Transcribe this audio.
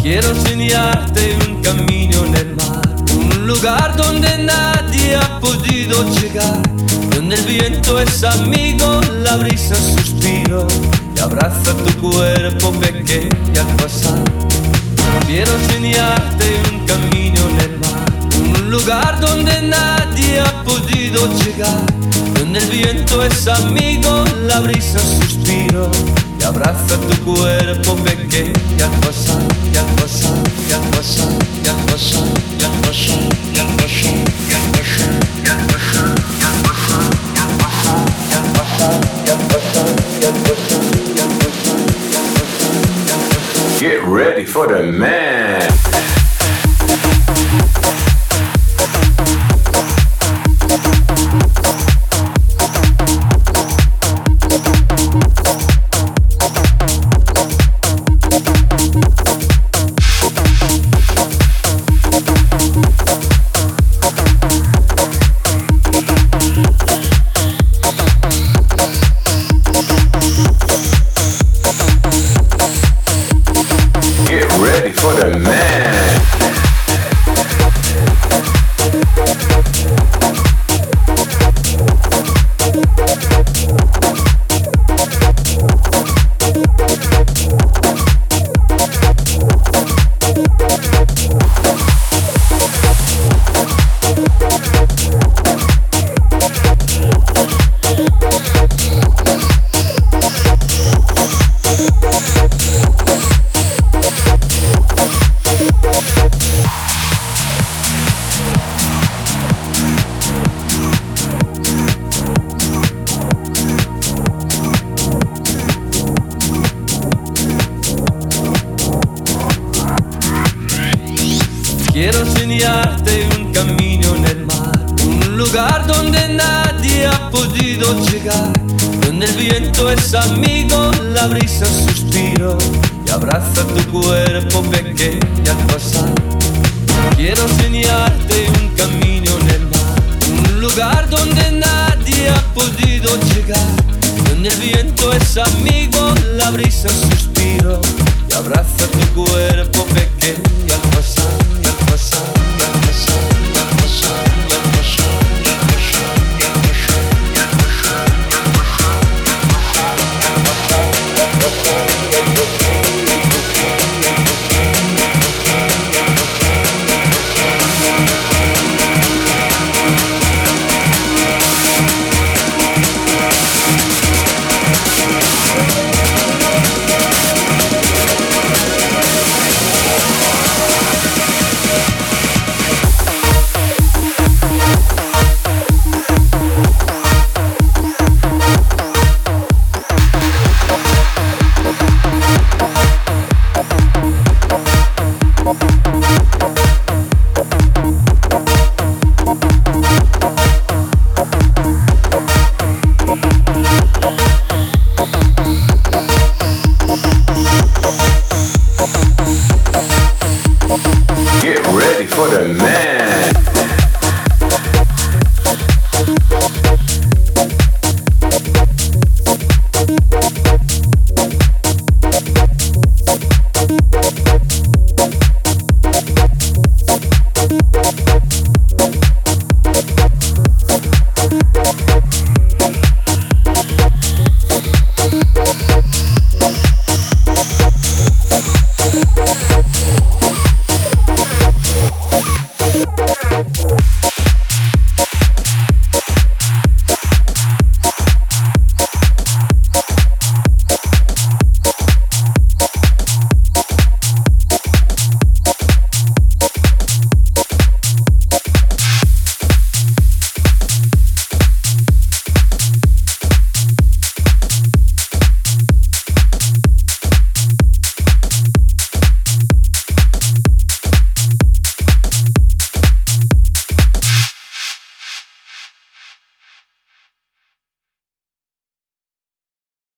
Quiero enseñarte un camino en el mar, un lugar donde nadie ha podido llegar, donde el viento es amigo, la brisa suspiro y abraza tu cuerpo pequeño al pasar. Quiero enseñarte un camino en el mar, un lugar donde nadie ha podido llegar, donde el viento es amigo, la brisa suspiro y abraza tu cuerpo pequeño al pasar, y al pasar, y al pasar, y al pasar, y al pasar, y al pasar, y al pasar, y al pasar, y al pasar, y al pasar, y al pasar, y al pasar, y al pasar, y al pasar, y al pasar. Get ready for the man. Quiero enseñarte un camino en el mar, un lugar donde nadie ha podido llegar, donde el viento es amigo, la brisa suspiro y abraza tu cuerpo pequeño al pasar. Quiero enseñarte un camino en el mar, un lugar donde nadie ha podido llegar, donde el viento es amigo, la brisa suspiro y abraza